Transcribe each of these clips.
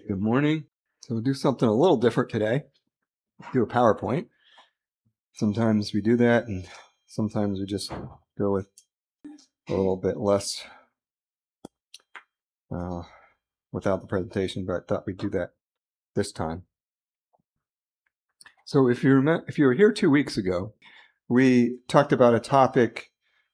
Good morning. So we'll do something a little different today. Do a PowerPoint. Sometimes we do that, and sometimes we just go with a little bit less without the presentation, but I thought we'd do that this time. So if you were here 2 weeks ago, we talked about a topic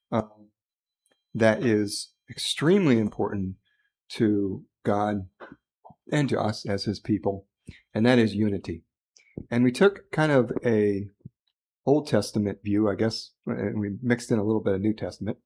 that is extremely important to God and to us as his people, and that is unity. And we took kind of a Old Testament view, I guess, and we mixed in a little bit of New Testament.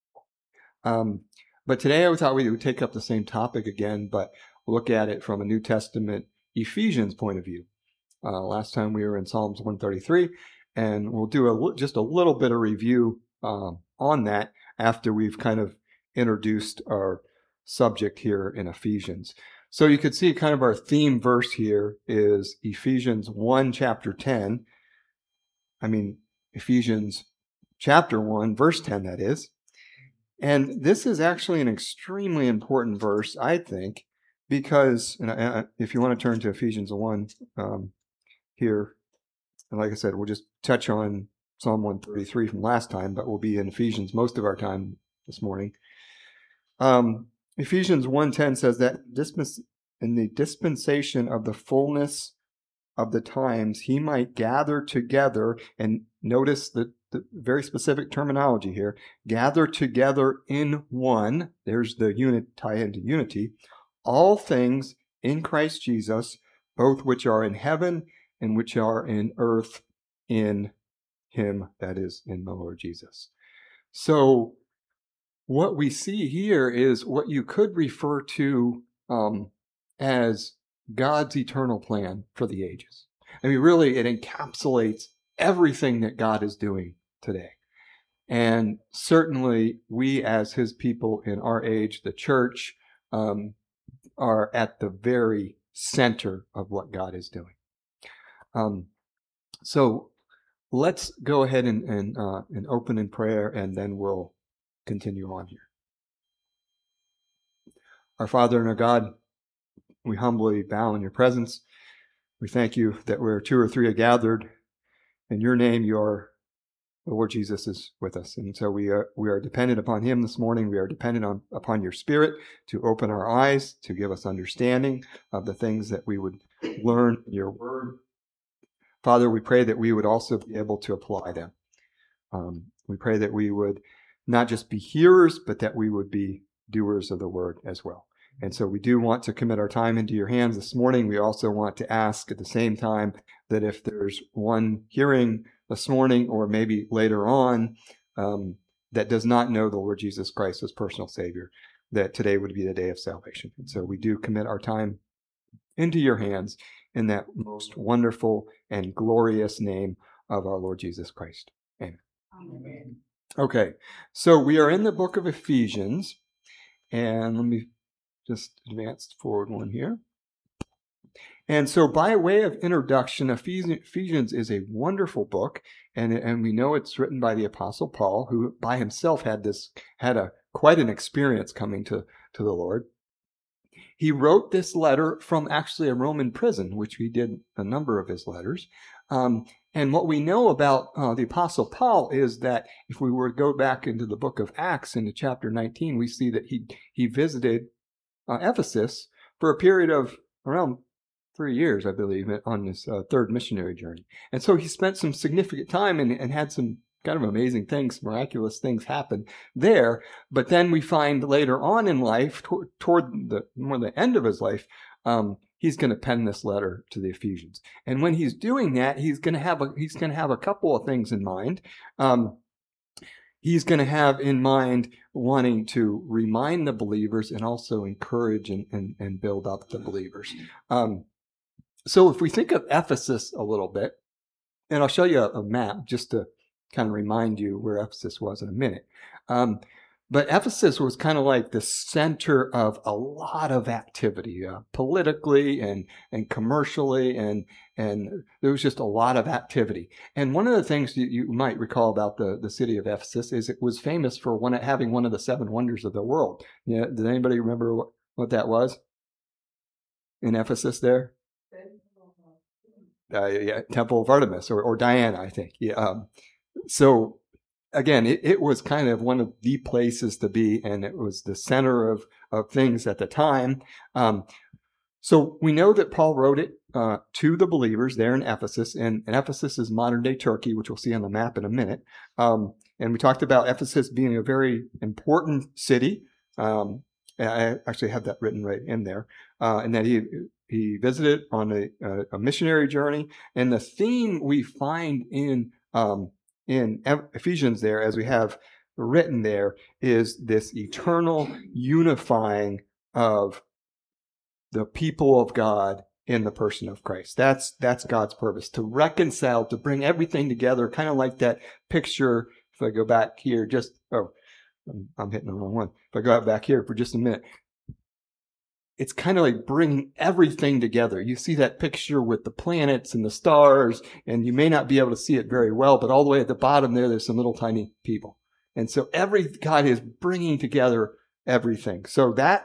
But today I thought we would take up the same topic again, but look at it from a New Testament Ephesians point of view. Last time we were in Psalms 133, and we'll do just a little bit of review on that after we've kind of introduced our subject here in Ephesians. So you could see kind of our theme verse here is Ephesians 1, chapter 10. Ephesians chapter 1, verse 10, that is. And this is actually an extremely important verse, I think, because if you want to turn to Ephesians 1 here, and like I said, we'll just touch on Psalm 133 from last time, but we'll be in Ephesians most of our time this morning. Ephesians 1:10 says that in the dispensation of the fullness of the times, he might gather together, and notice the very specific terminology here, gather together in one, there's the tie into unity, all things in Christ Jesus, both which are in heaven and which are in earth in him, that is, in the Lord Jesus. So what we see here is what you could refer to as God's eternal plan for the ages. Really, it encapsulates everything that God is doing today. And certainly, we as his people in our age, the church, are at the very center of what God is doing. So let's go ahead and open in prayer, and then we'll continue on here. Our Father and our God, we humbly bow in your presence. We thank you that where two or three are gathered in your name, the Lord Jesus is with us. And so we are dependent upon him this morning. We are dependent upon your Spirit to open our eyes, to give us understanding of the things that we would learn in your word. Father, we pray that we would also be able to apply them. We pray that we would not just be hearers, but that we would be doers of the word as well. And so we do want to commit our time into your hands this morning. We also want to ask at the same time that if there's one hearing this morning or maybe later on that does not know the Lord Jesus Christ as personal Savior, that today would be the day of salvation. And so we do commit our time into your hands in that most wonderful and glorious name of our Lord Jesus Christ. Amen. Amen. Okay, so we are in the book of Ephesians, and let me just advance forward one here. And so by way of introduction, Ephesians is a wonderful book, and we know it's written by the Apostle Paul, who by himself had quite an experience coming to the Lord. He wrote this letter from actually a Roman prison, which he did a number of his letters. And what we know about the Apostle Paul is that if we were to go back into the book of Acts, into chapter 19, we see that he visited Ephesus for a period of around 3 years, I believe, on this third missionary journey. And so he spent some significant time and had some kind of amazing things, miraculous things happen there. But then we find later on in life, toward the end of his life, he's going to pen this letter to the Ephesians. And when he's doing that, he's going to have a couple of things in mind. He's going to have in mind wanting to remind the believers and also encourage and build up the believers. So if we think of Ephesus a little bit, and I'll show you a map just to kind of remind you where Ephesus was in a minute. But Ephesus was kind of like the center of a lot of activity, politically and commercially, and there was just a lot of activity. And one of the things that you might recall about the city of Ephesus is it was famous for having one of the seven wonders of the world. Yeah, does anybody remember what that was? in Ephesus there? Yeah, Temple of Artemis or Diana, I think. Yeah. So again, it was kind of one of the places to be, and it was the center of things at the time. So we know that Paul wrote it to the believers there in Ephesus, and Ephesus is modern-day Turkey, which we'll see on the map in a minute. And we talked about Ephesus being a very important city. I actually have that written right in there, and that he visited on a missionary journey. And the theme we find in Ephesians there, as we have written there, is this eternal unifying of the people of God in the person of Christ. That's God's purpose, to reconcile, to bring everything together, kind of like that picture. If I go back here, I'm hitting the wrong one. If I go back here for just a minute, it's kind of like bringing everything together. You see that picture with the planets and the stars, and you may not be able to see it very well, but all the way at the bottom there's some little tiny people. And so God is bringing together everything. So that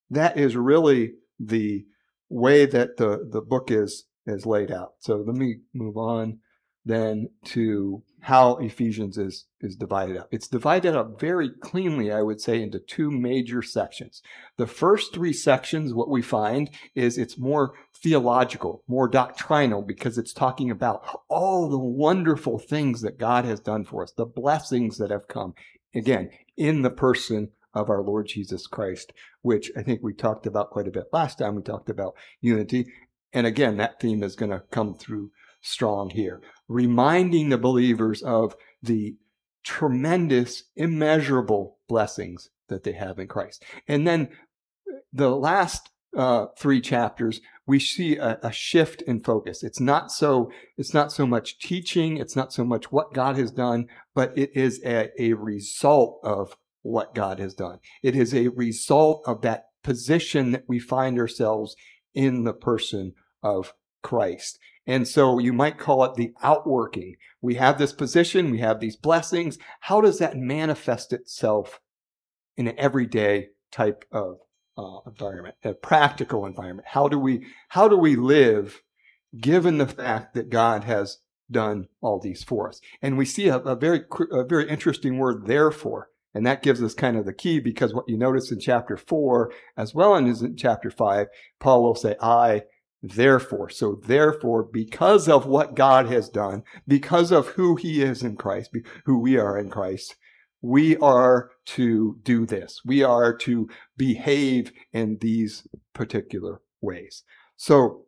is really the way that the book is laid out. So let me move on then to how Ephesians is divided up. It's divided up very cleanly, I would say, into two major sections. The first three sections, what we find is it's more theological, more doctrinal, because it's talking about all the wonderful things that God has done for us, the blessings that have come, again, in the person of our Lord Jesus Christ, which I think we talked about quite a bit last time. We talked about unity. And again, that theme is going to come through strong here, reminding the believers of the tremendous, immeasurable blessings that they have in Christ. And then the last three chapters, we see a shift in focus. It's not so much teaching. It's not so much what God has done, but it is a result of what God has done. It is a result of that position that we find ourselves in the person of Christ. And so you might call it the outworking. We have this position, we have these blessings. How does that manifest itself in an everyday type of environment, a practical environment? How do we live given the fact that God has done all these for us? And we see a very interesting word, therefore. And that gives us kind of the key, because what you notice in chapter 4, as well as in chapter 5, Paul will say, I, therefore. So therefore, because of what God has done, because of who he is in Christ, who we are in Christ, we are to do this. We are to behave in these particular ways. So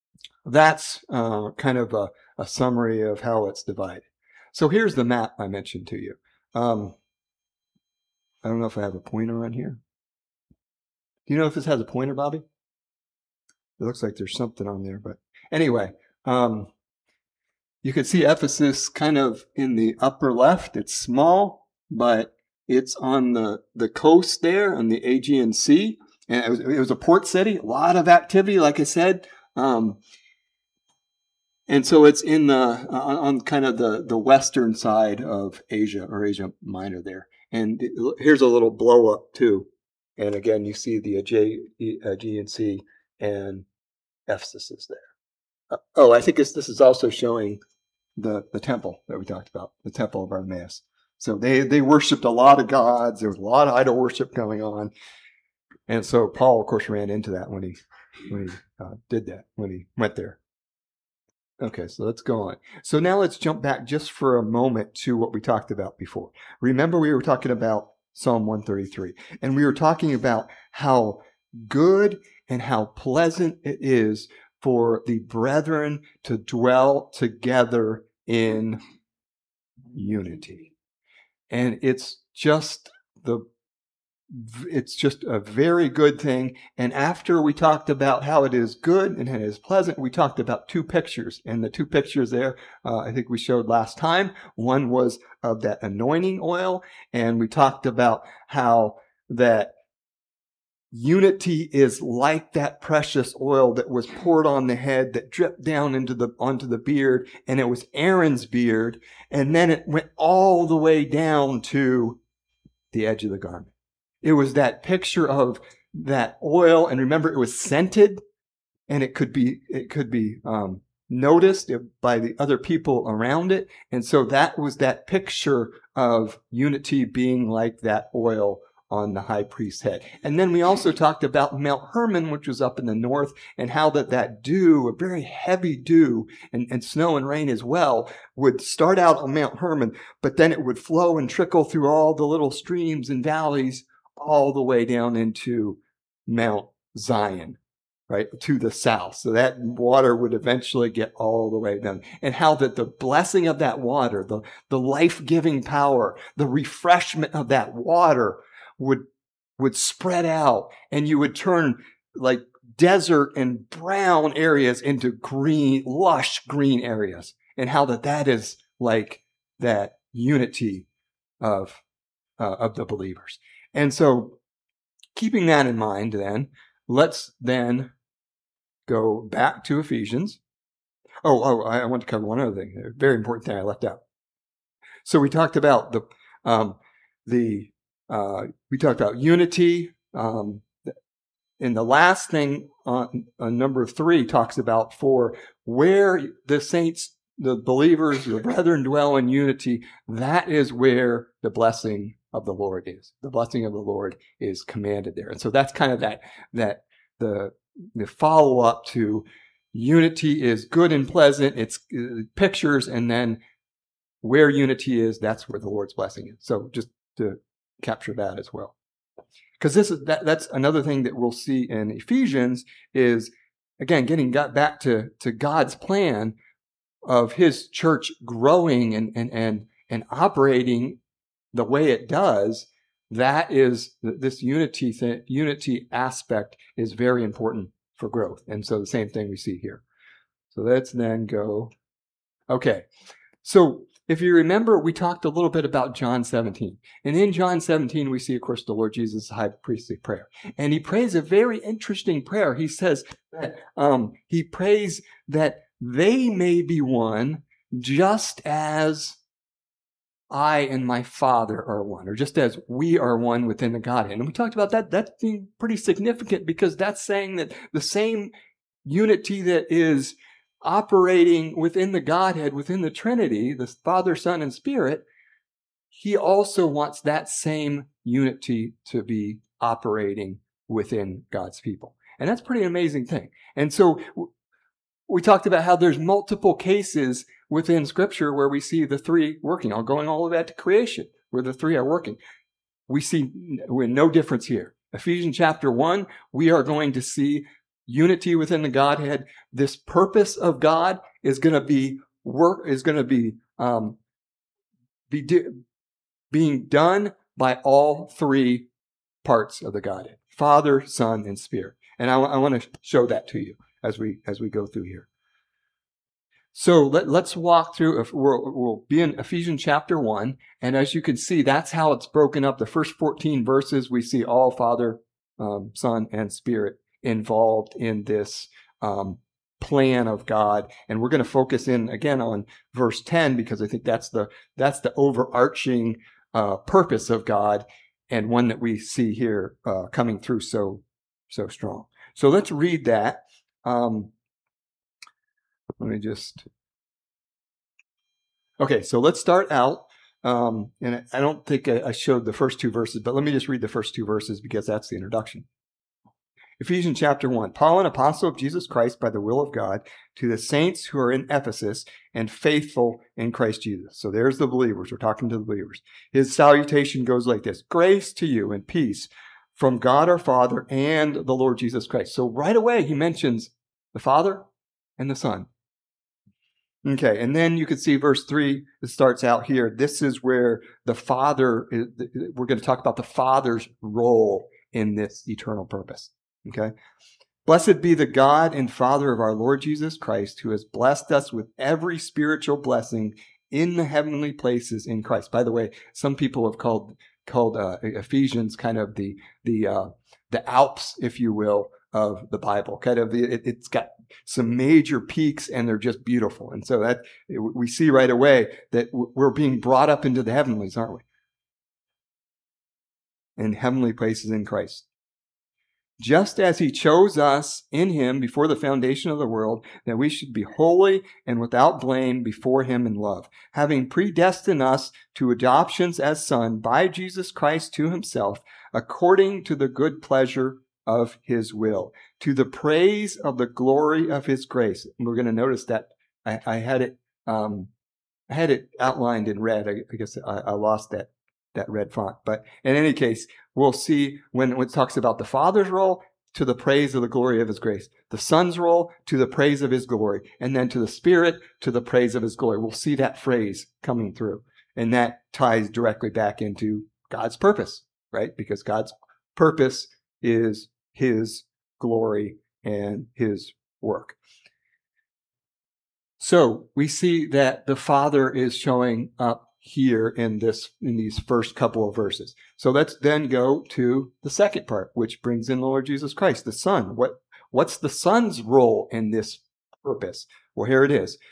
that's kind of a summary of how it's divided. So here's the map I mentioned to you. I don't know if I have a pointer on here. Do you know if this has a pointer, Bobby? It looks like there's something on there, but anyway, you can see Ephesus kind of in the upper left. It's small, but it's on the coast there on the Aegean Sea. And it was a port city, a lot of activity, like I said. And so it's on kind of the western side of Asia, or Asia Minor there. And here's a little blow up too. And again, you see the Aegean Sea and Ephesus is there. I think this is also showing the temple that we talked about, the temple of Artemis. So they worshipped a lot of gods. There was a lot of idol worship going on. And so Paul, of course, ran into that when he did that, when he went there. Okay, so let's go on. So now let's jump back just for a moment to what we talked about before. Remember, we were talking about Psalm 133, and we were talking about how good and how pleasant it is for the brethren to dwell together in unity. And it's just a very good thing. And after we talked about how it is good and it is pleasant, we talked about two pictures. And the two pictures there, I think we showed last time. One was of that anointing oil. And we talked about how that unity is like that precious oil that was poured on the head that dripped down onto the beard. And it was Aaron's beard. And then it went all the way down to the edge of the garment. It was that picture of that oil. And remember, it was scented. and it could be noticed by the other people around it. And so that was that picture of unity being like that oil on the high priest's head. And then we also talked about Mount Hermon, which was up in the north, and how that dew, a very heavy dew, and snow and rain as well, would start out on Mount Hermon, but then it would flow and trickle through all the little streams and valleys all the way down into Mount Zion, right, to the south. So that water would eventually get all the way down. And how that the blessing of that water, the life-giving power, the refreshment of that water would spread out, and you would turn like desert and brown areas into green, lush green areas, and how that is like that unity of the believers. And so keeping that in mind, then, let's then go back to Ephesians. I want to cover one other thing, a very important thing I left out. So we talked about we talked about unity. And the last thing on number 3 talks about for where the saints, the believers, the brethren dwell in unity, that is where the blessing of the Lord is. The blessing of the Lord is commanded there. And so that's kind of the follow-up to unity is good and pleasant. It's pictures, and then where unity is, that's where the Lord's blessing is. So just to capture that as well. Because that's another thing that we'll see in Ephesians is, again, getting back to God's plan of his church growing and operating the way it does. That is, this unity aspect is very important for growth. And so the same thing we see here. So let's then go. Okay. So if you remember, we talked a little bit about John 17. And in John 17, we see, of course, the Lord Jesus' high priestly prayer. And he prays a very interesting prayer. He says that he prays that they may be one just as I and my Father are one, or just as we are one within the Godhead. And we talked about that. That's being pretty significant, because that's saying that the same unity that is operating within the Godhead, within the Trinity, the Father, Son, and Spirit, he also wants that same unity to be operating within God's people. And that's a pretty amazing thing. And so we talked about how there's multiple cases within Scripture where we see the three working, going all the way back to creation, where the three are working. We're no difference here. Ephesians chapter 1, we are going to see unity within the Godhead. This purpose of God is going to be being done by all three parts of the Godhead: Father, Son, and Spirit. And I want to show that to you as we go through here. So let's walk through. We'll be in Ephesians chapter 1, and as you can see, that's how it's broken up. The first 14 verses, we see all Father, Son, and Spirit involved in this plan of God. And we're going to focus in again on verse 10, because I think that's the overarching purpose of God, and one that we see here coming through so strong. So let's read that. Okay, so let's start out. And I don't think I showed the first two verses, but let me just read the first two verses, because that's the introduction. Ephesians chapter 1, Paul, an apostle of Jesus Christ by the will of God, to the saints who are in Ephesus and faithful in Christ Jesus. So there's the believers. We're talking to the believers. His salutation goes like this: grace to you and peace from God our Father and the Lord Jesus Christ. So right away he mentions the Father and the Son. Okay, and then you can see verse 3, it starts out here. This is where the Father, we're going to talk about the Father's role in this eternal purpose. Okay. Blessed be the God and Father of our Lord Jesus Christ, who has blessed us with every spiritual blessing in the heavenly places in Christ. By the way, some people have called Ephesians kind of the Alps, if you will, of the Bible. Kind of it's got some major peaks, and they're just beautiful. And so that we see right away that we're being brought up into the heavenlies, aren't we? In heavenly places in Christ. just as he chose us in him before the foundation of the world, that we should be holy and without blame before him in love, having predestined us to adoptions as sons by Jesus Christ to himself, according to the good pleasure of his will, to the praise of the glory of his grace. And we're going to notice that I had it outlined in red. I guess I lost that red font. But in any case, we'll see when it talks about the Father's role, to the praise of the glory of his grace, the Son's role, to the praise of his glory, and then to the Spirit, to the praise of his glory. We'll see that phrase coming through. And that ties directly back into God's purpose, right? Because God's purpose is his glory and his work. So we see that the Father is showing up here in these first couple of verses. So let's then go to the second part, which brings in the Lord Jesus Christ, the Son. What's the Son's role in this purpose? Well, here it is.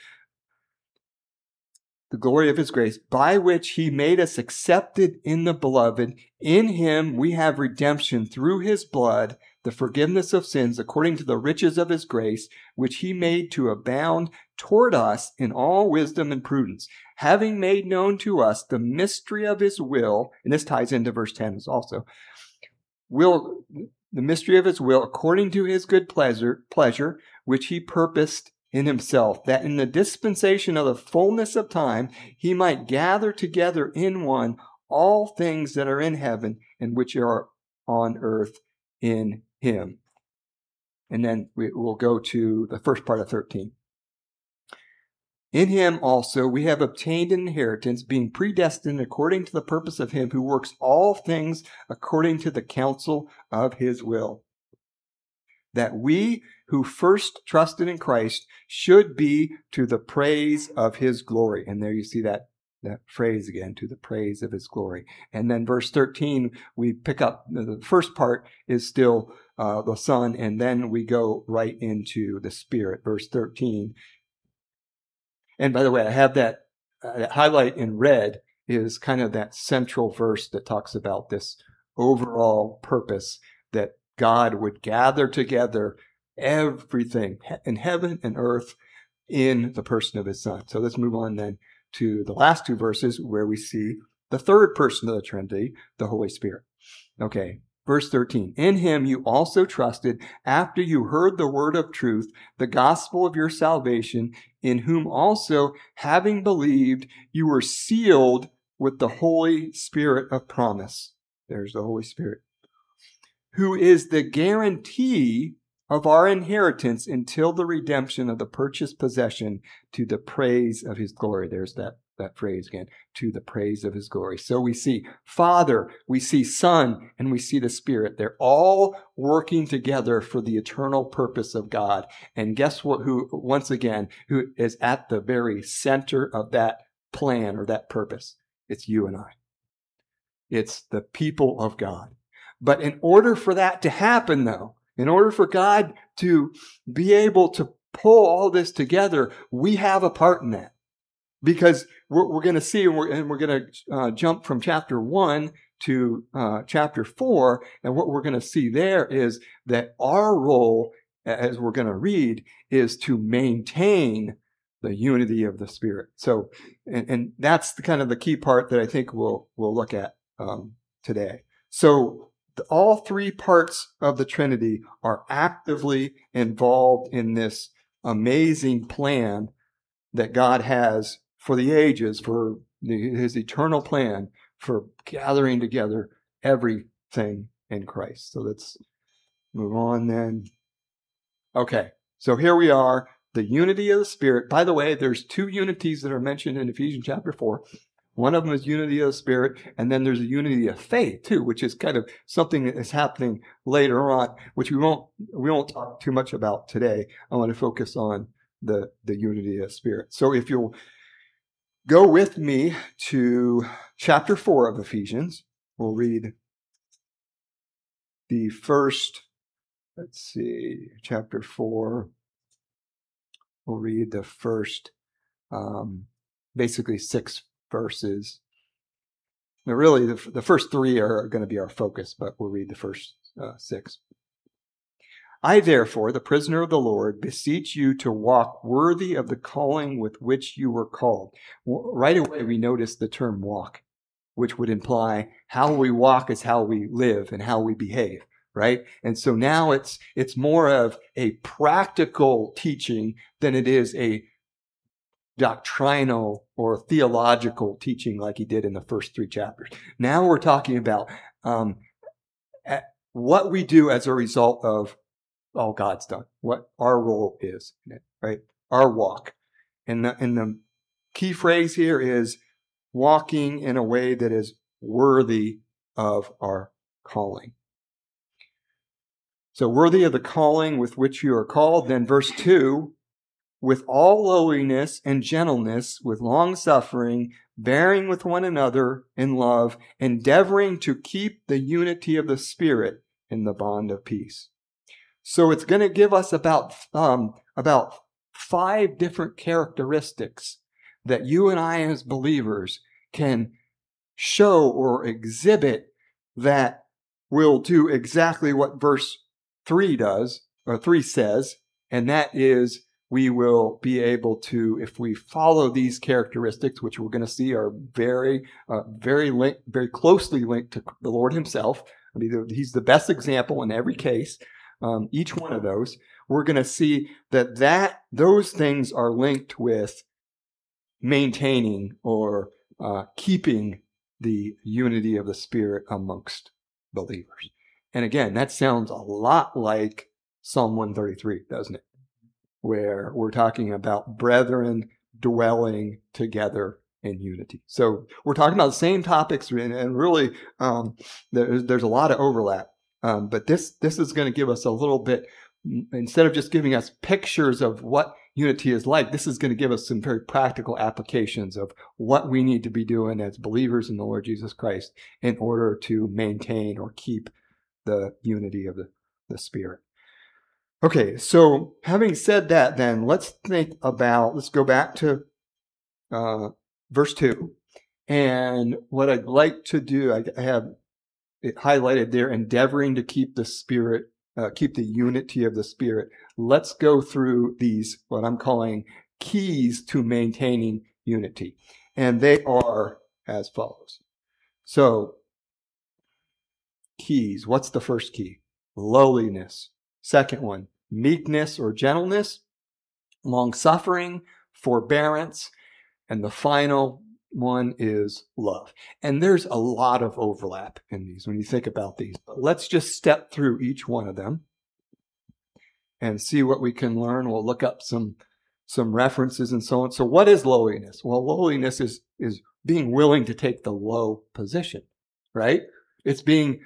The glory of his grace, by which he made us accepted in the beloved. In him we have redemption through his blood, the forgiveness of sins according to the riches of his grace, which he made to abound toward us in all wisdom and prudence, having made known to us the mystery of his will, and this ties into verse 10 also, the mystery of his will according to his good pleasure, which he purposed in himself, that in the dispensation of the fullness of time he might gather together in one all things that are in heaven and which are on earth in him. And then we'll go to the first part of 13. In him also we have obtained an inheritance, being predestined according to the purpose of him who works all things according to the counsel of his will, that we who first trusted in Christ should be to the praise of his glory. And there you see that phrase again, to the praise of his glory. And then verse 13, we pick up, the first part is still the Son, and then we go right into the Spirit, verse 13. And by the way, I have that highlight in red is kind of that central verse that talks about this overall purpose that God would gather together everything in heaven and earth in the person of his Son. So let's move on then to the last two verses where we see the third person of the Trinity, the Holy Spirit. Okay, verse 13. In him you also trusted after you heard the word of truth, the gospel of your salvation, in whom also, having believed, you were sealed with the Holy Spirit of promise. There's the Holy Spirit, who is the guarantee of our inheritance until the redemption of the purchased possession, to the praise of his glory. There's that phrase again, to the praise of his glory. So we see Father, we see Son, and we see the Spirit. They're all working together for the eternal purpose of God. And guess what? Who is at the very center of that plan or that purpose? It's you and I. It's the people of God. But in order for that to happen, though, in order for God to be able to pull all this together, we have a part in that. Because we're going to see, and we're going to jump from chapter 1 to chapter 4, and what we're going to see there is that our role, as we're going to read, is to maintain the unity of the Spirit. So, and that's kind of the key part that I think we'll look at today. So, all three parts of the Trinity are actively involved in this amazing plan that God has for the ages, for his eternal plan for gathering together everything in Christ. So let's move on then. Okay, so here we are, the unity of the Spirit. By the way, there's two unities that are mentioned in Ephesians chapter 4. One of them is unity of the Spirit, and then there's a unity of faith too, which is kind of something that is happening later on, which we won't talk too much about today. I want to focus on the unity of the Spirit. So if you'll go with me to chapter 4 of Ephesians, we'll read the first, chapter 4. We'll read the first, basically 6 verses. Now, really, the first 3 are going to be our focus, but we'll read the first 6. I, therefore, the prisoner of the Lord, beseech you to walk worthy of the calling with which you were called. Right away, we notice the term walk, which would imply how we walk is how we live and how we behave, right? And so now it's more of a practical teaching than it is a doctrinal or theological teaching like he did in the first 3 chapters. Now we're talking about what we do as a result of all God's done, what our role is in it, right? Our walk. And the key phrase here is walking in a way that is worthy of our calling. So worthy of the calling with which you are called. Then verse 2, with all lowliness and gentleness, with long suffering, bearing with one another in love, endeavoring to keep the unity of the Spirit in the bond of peace. So it's going to give us about 5 different characteristics that you and I as believers can show or exhibit that will do exactly what verse 3 does, or 3 says, and that is we will be able to, if we follow these characteristics, which we're going to see are very closely linked to the Lord himself. I mean, he's the best example in every case. Each one of those, we're going to see that those things are linked with maintaining or keeping the unity of the Spirit amongst believers. And again, that sounds a lot like Psalm 133, doesn't it? Where we're talking about brethren dwelling together in unity. So we're talking about the same topics, and really there's a lot of overlap. But this is going to give us a little bit, instead of just giving us pictures of what unity is like, this is going to give us some very practical applications of what we need to be doing as believers in the Lord Jesus Christ in order to maintain or keep the unity of the Spirit. Okay, so having said that, then let's go back to verse 2. And what I'd like to do, I have it highlighted there, endeavoring to keep the Spirit, keep the unity of the Spirit. Let's go through these, what I'm calling keys to maintaining unity. And they are as follows. So, keys. What's the first key? Lowliness. Second one, meekness or gentleness, long-suffering, forbearance, and the final one is love. And there's a lot of overlap in these when you think about these. But let's just step through each one of them and see what we can learn. We'll look up some references and so on. So what is lowliness? Well, lowliness is being willing to take the low position, right? It's being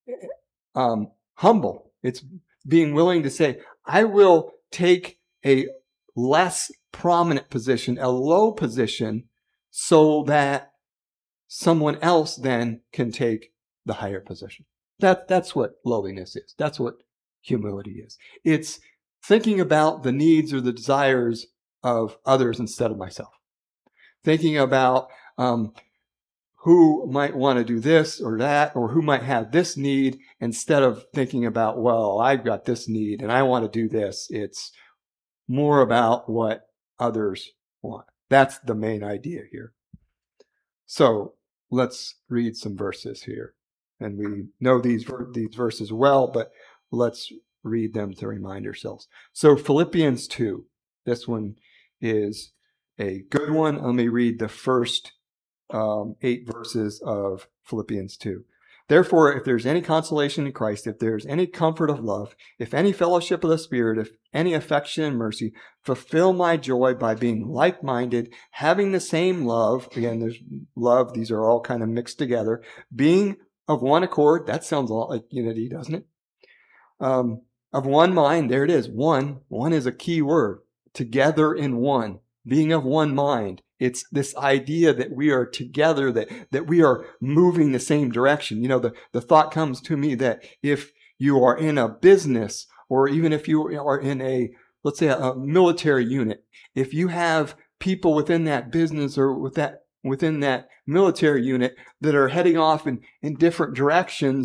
humble. It's being willing to say, I will take a less prominent position, a low position, so that someone else then can take the higher position. That's what lowliness is. That's what humility is. It's thinking about the needs or the desires of others instead of myself. Thinking about who might want to do this or that, or who might have this need, instead of thinking about, well, I've got this need and I want to do this. It's more about what others want. That's the main idea here. So let's read some verses here. And we know these verses well, but let's read them to remind ourselves. So Philippians 2, this one is a good one. Let me read the first 8 verses of Philippians 2. Therefore, if there's any consolation in Christ, if there's any comfort of love, if any fellowship of the Spirit, if any affection and mercy, fulfill my joy by being like-minded, having the same love. Again, there's love. These are all kind of mixed together. Being of one accord. That sounds a lot like unity, doesn't it? Of one mind. There it is. One. One is a key word. Together in one. Being of one mind. It's this idea that we are together, that we are moving the same direction. You know, the thought comes to me that if you are in a business, or even if you are in let's say a military unit, if you have people within that business or within that military unit that are heading off in different directions,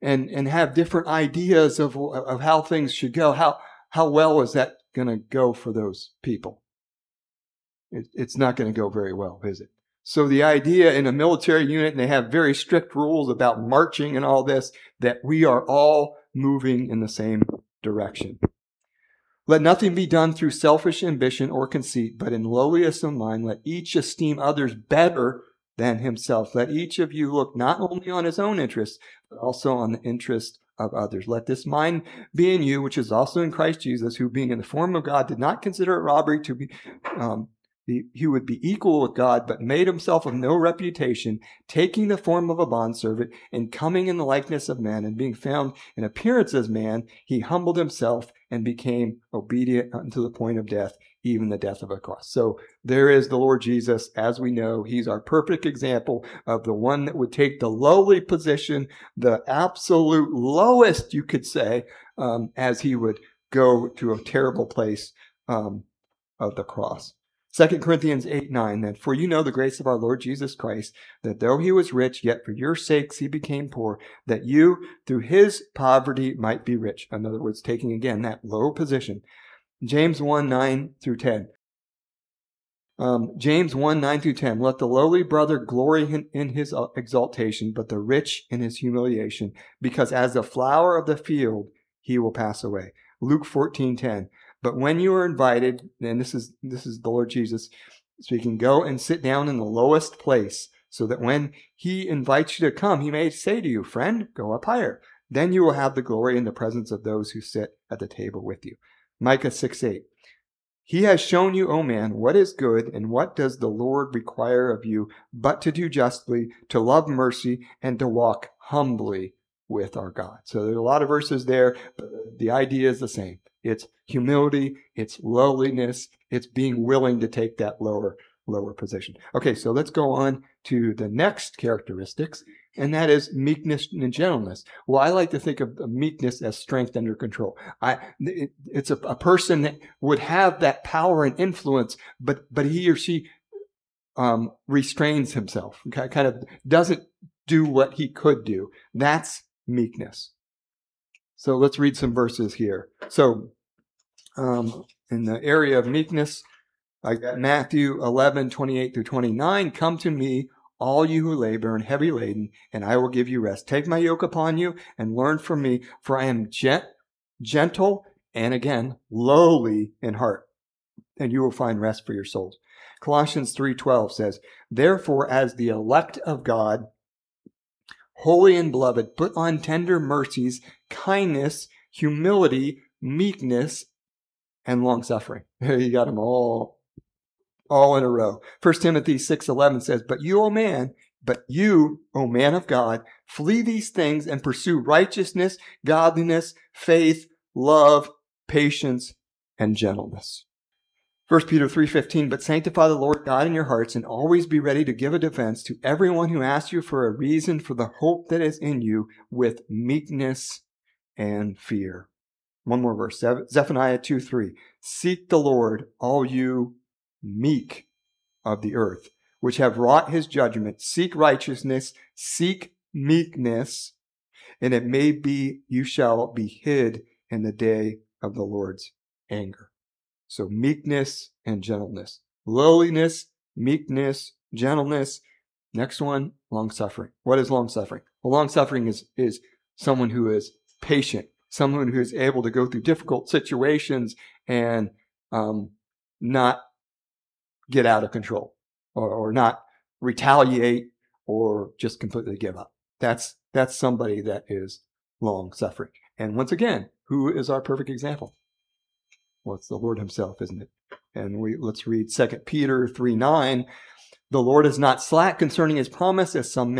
and have different ideas of how things should go, how well is that going to go for those people? It's not going to go very well, is it? So the idea in a military unit, and they have very strict rules about marching and all this, that we are all moving in the same direction. Let nothing be done through selfish ambition or conceit, but in lowliness of mind, let each esteem others better than himself. Let each of you look not only on his own interests, but also on the interest of others. Let this mind be in you, which is also in Christ Jesus, who being in the form of God did not consider it robbery to be he would be equal with God, but made himself of no reputation, taking the form of a bondservant, and coming in the likeness of man, and being found in appearance as man, he humbled himself and became obedient unto the point of death, even the death of a cross. So there is the Lord Jesus. As we know, he's our perfect example of the one that would take the lowly position, the absolute lowest, you could say, as he would go to a terrible place of the cross. 2 Corinthians 8:9, that for you know the grace of our Lord Jesus Christ, that though he was rich, yet for your sakes he became poor, that you through his poverty might be rich. In other words, taking again that low position. James 1:9 through 10. James 1:9 through 10. Let the lowly brother glory in his exaltation, but the rich in his humiliation, because as the flower of the field he will pass away. Luke 14:10. But when you are invited, and this is the Lord Jesus speaking, go and sit down in the lowest place, so that when he invites you to come, he may say to you, friend, go up higher. Then you will have the glory in the presence of those who sit at the table with you. Micah 6:8. He has shown you, O man, what is good, and what does the Lord require of you, but to do justly, to love mercy, and to walk humbly with our God. So there's a lot of verses there, but the idea is the same. It's humility, it's lowliness, it's being willing to take that lower position. Okay, so let's go on to the next characteristics, and that is meekness and gentleness. Well, I like to think of meekness as strength under control. It's a person that would have that power and influence, but he or she restrains himself, kind of doesn't do what he could do. That's meekness. So let's read some verses here. So in the area of meekness, I got Matthew 11:28 through 29. Come to me, all you who labor and heavy laden, and I will give you rest. Take my yoke upon you and learn from me, for I am gentle and again, lowly in heart, and you will find rest for your souls. Colossians 3:12 says, therefore, as the elect of God, holy and beloved, put on tender mercies, kindness, humility, meekness, and long-suffering. You got them all in a row. 1 Timothy 6:11 says, but you, O man of God, flee these things and pursue righteousness, godliness, faith, love, patience, and gentleness. 1 Peter 3:15, but sanctify the Lord God in your hearts, and always be ready to give a defense to everyone who asks you for a reason for the hope that is in you, with meekness and fear. One more verse, Zephaniah 2:3. Seek the Lord, all you meek of the earth, which have wrought his judgment. Seek righteousness, seek meekness, and it may be you shall be hid in the day of the Lord's anger. So meekness and gentleness. Lowliness, meekness, gentleness. Next one, long-suffering. What is long-suffering? Well, long-suffering is someone who is patient, someone who is able to go through difficult situations and not get out of control or not retaliate or just completely give up. That's somebody that is long-suffering. And once again, who is our perfect example? Well, it's the Lord himself, isn't it? And let's read 2 Peter 3:9. The Lord is not slack concerning his promise, as some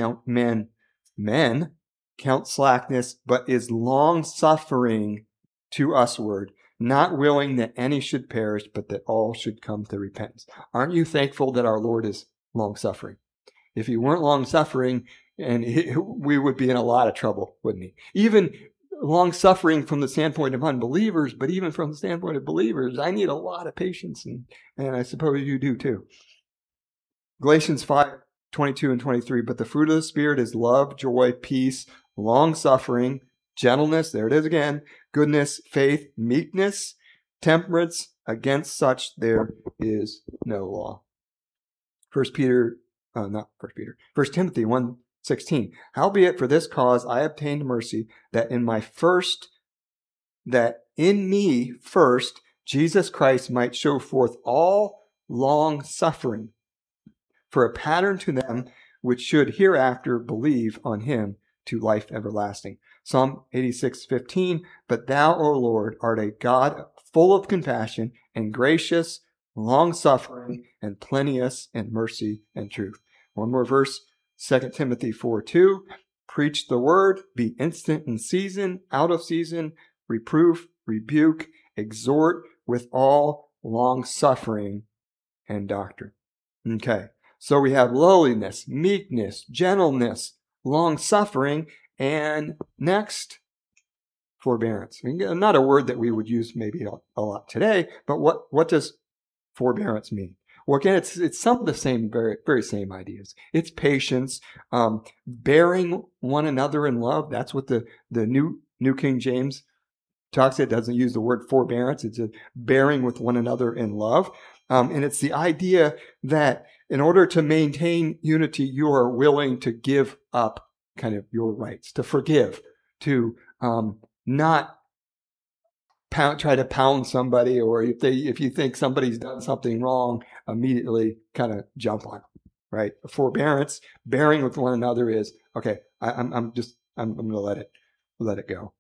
men count slackness, but is long-suffering to usward, not willing that any should perish, but that all should come to repentance. Aren't you thankful that our Lord is long-suffering? If he weren't long-suffering, we would be in a lot of trouble, wouldn't he? Even long-suffering from the standpoint of unbelievers, but even from the standpoint of believers, I need a lot of patience, and I suppose you do too. Galatians 5:22 and 23, but the fruit of the Spirit is love, joy, peace, long-suffering, gentleness, there it is again, goodness, faith, meekness, temperance. Against such there is no law. 1 Timothy 1:16. Howbeit for this cause I obtained mercy, that in me first Jesus Christ might show forth all long suffering, for a pattern to them which should hereafter believe on him to life everlasting. Psalm 86:15. But thou, O Lord, art a God full of compassion and gracious, long-suffering, and plenteous in mercy and truth. One more verse, 2 Timothy 4:2. Preach the word, be instant in season, out of season, reproof, rebuke, exhort with all long-suffering and doctrine. Okay, so we have lowliness, meekness, gentleness, long-suffering, and next, forbearance. Not a word that we would use maybe a lot today, but what does forbearance mean? Well, again, it's some of the same, very, very same ideas. It's patience, bearing one another in love. That's what the New King James talks. It doesn't use the word forbearance. It's a bearing with one another in love. And it's the idea that in order to maintain unity, you are willing to give up kind of your rights, to forgive, to not try to pound somebody, or if you think somebody's done something wrong, immediately kind of jump on them, right? Forbearance, bearing with one another is, okay, I'm going to let it go.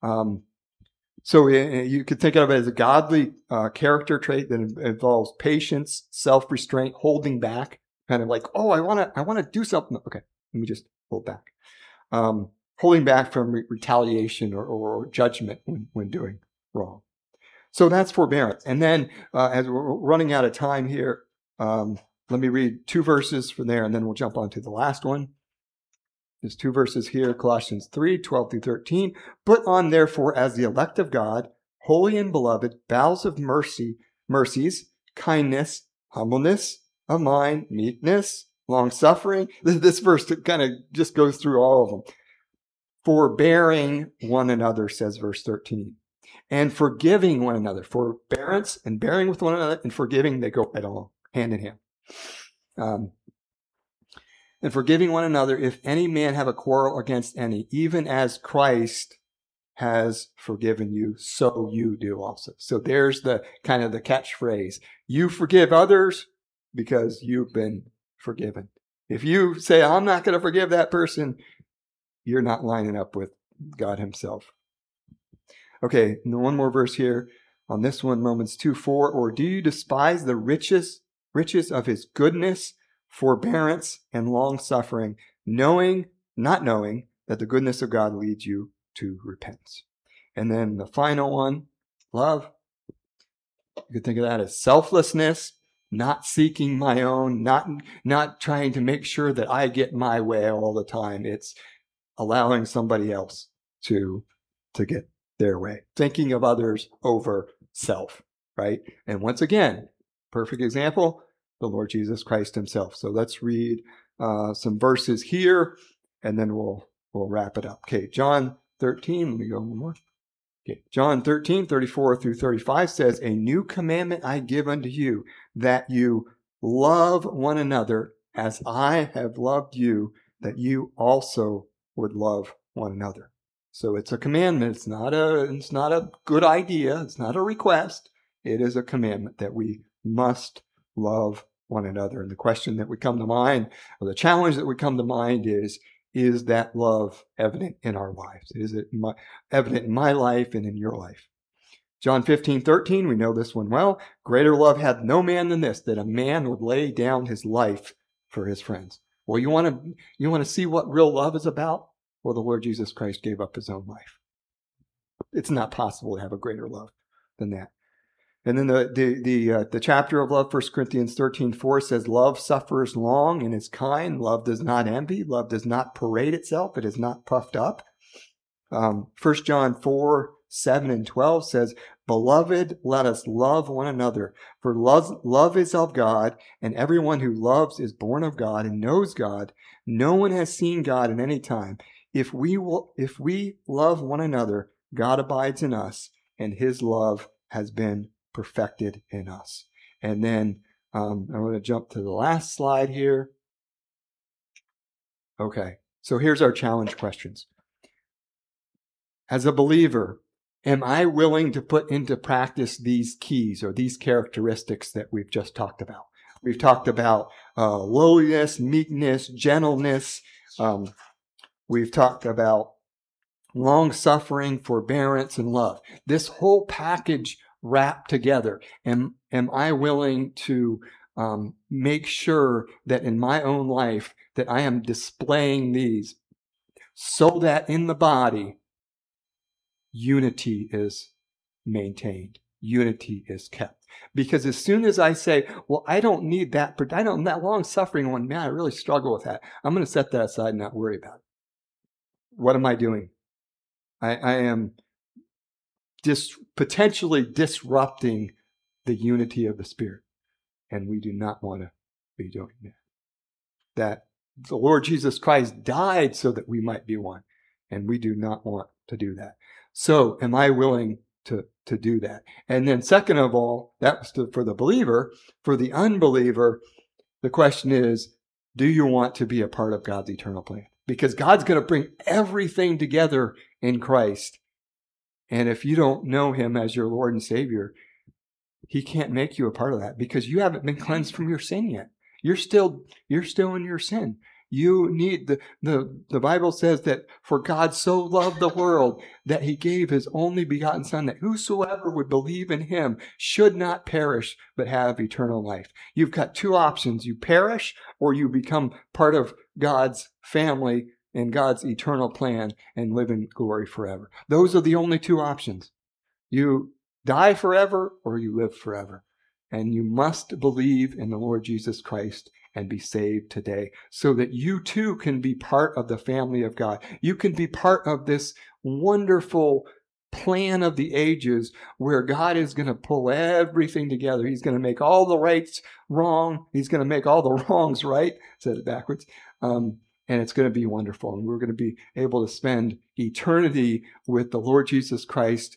So you could think of it as a godly character trait that involves patience, self-restraint, holding back, kind of like, oh, I want to do something. Okay, let me just hold back. Holding back from retaliation or judgment when doing wrong. So that's forbearance. And then as we're running out of time here, let me read 2 verses from there, and then we'll jump on to the last one. There's 2 verses here, Colossians 3:12-13. Put on, therefore, as the elect of God, holy and beloved, bowels of mercies, kindness, humbleness of mind, meekness, long-suffering. This verse kind of just goes through all of them. Forbearing one another, says verse 13. And forgiving one another. Forbearance and bearing with one another and forgiving, they go right along, hand in hand. And forgiving one another, if any man have a quarrel against any, even as Christ has forgiven you, so you do also. So there's the kind of the catchphrase. You forgive others because you've been forgiven. If you say, I'm not going to forgive that person, you're not lining up with God himself. Okay, one more verse here on this one, Romans 2:4. Or do you despise the riches of his goodness, forbearance, and long-suffering, not knowing that the goodness of God leads you to repentance? And then the final one, love. You could think of that as selflessness, not seeking my own, not trying to make sure that I get my way all the time. It's allowing somebody else to get their way, thinking of others over self, right? And once again, perfect example, the Lord Jesus Christ himself. So let's read some verses here, and then we'll wrap it up. Okay, John 13, let me go one more. Okay, John 13:34-35 says, a new commandment I give unto you, that you love one another as I have loved you, that you also would love one another. So it's a commandment. It's not a good idea. It's not a request. It is a commandment that we must love one another. And the question that would come to mind, or the challenge that would come to mind is that love evident in our lives? Is it evident in my life and in your life? John 15:13, we know this one well. Greater love hath no man than this, that a man would lay down his life for his friends. Well, you want to see what real love is about? Well, the Lord Jesus Christ gave up his own life. It's not possible to have a greater love than that. And then the chapter of love, 1 Corinthians 13:4 says, love suffers long and is kind. Love does not envy. Love does not parade itself. It is not puffed up. 1 John 4:7-12 says, beloved, let us love one another. For love is of God, and everyone who loves is born of God and knows God. No one has seen God at any time. If we love one another, God abides in us, and his love has been perfected in us. And then I'm going to jump to the last slide here. Okay, so here's our challenge questions. As a believer, am I willing to put into practice these keys or these characteristics that we've just talked about? We've talked about lowliness, meekness, gentleness. We've talked about long-suffering, forbearance, and love. This whole package wrapped together. Am I willing to make sure that in my own life that I am displaying these so that in the body, unity is maintained. Unity is kept. Because as soon as I say, well, I don't need that, but I don't, that long suffering one, man, I really struggle with that. I'm going to set that aside and not worry about it. What am I doing? I am potentially disrupting the unity of the Spirit. And we do not want to be doing that. That the Lord Jesus Christ died so that we might be one. And we do not want to do that. So am I willing to do that? And then second of all, that was for the believer. For the unbeliever, the question is, do you want to be a part of God's eternal plan? Because God's going to bring everything together in Christ. And if you don't know him as your Lord and Savior, he can't make you a part of that because you haven't been cleansed from your sin yet. You're still in your sin. You need the Bible says that for God so loved the world that he gave his only begotten Son, that whosoever would believe in him should not perish but have eternal life. You've got two options. You perish or you become part of God's family and God's eternal plan and live in glory forever. Those are the only two options. You die forever or you live forever. And you must believe in the Lord Jesus Christ and be saved today so that you too can be part of the family of God. You can be part of this wonderful plan of the ages where God is going to pull everything together. He's going to make all the rights wrong. He's going to make all the wrongs right. Said it backwards. And it's going to be wonderful. And we're going to be able to spend eternity with the Lord Jesus Christ.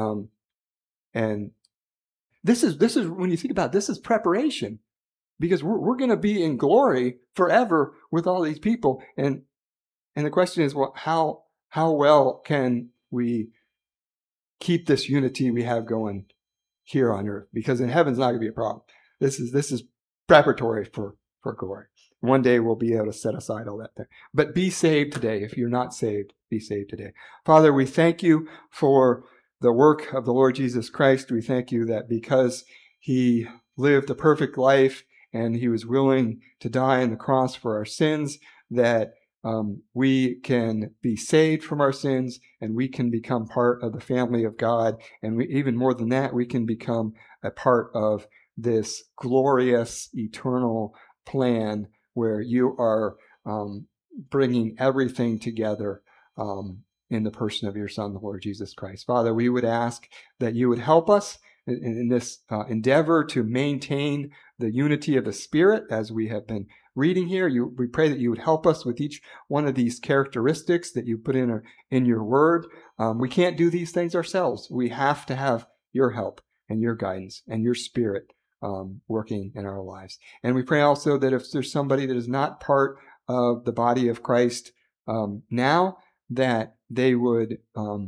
And this is when you think about it, this is preparation. Because we're going to be in glory forever with all these people. And the question is, well, how well can we keep this unity we have going here on earth? Because in heaven's not going to be a problem. This is preparatory for glory. One day we'll be able to set aside all that thing. But be saved today. If you're not saved, be saved today. Father, we thank you for the work of the Lord Jesus Christ. We thank you that because he lived a perfect life and he was willing to die on the cross for our sins, that we can be saved from our sins and we can become part of the family of God. And even more than that, we can become a part of this glorious eternal plan where you are bringing everything together in the person of your Son, the Lord Jesus Christ. Father, we would ask that you would help us in this endeavor to maintain the unity of the Spirit as we have been reading here. We pray that you would help us with each one of these characteristics that you put in your word. We can't do these things ourselves. We have to have your help and your guidance and your Spirit working in our lives. And we pray also that if there's somebody that is not part of the body of Christ now, that they would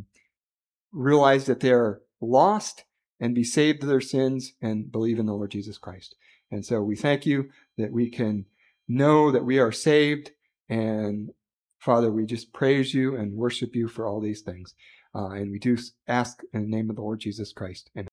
realize that they're lost and be saved of their sins and believe in the Lord Jesus Christ. And so we thank you that we can know that we are saved. And Father, we just praise you and worship you for all these things. And we do ask in the name of the Lord Jesus Christ. Amen.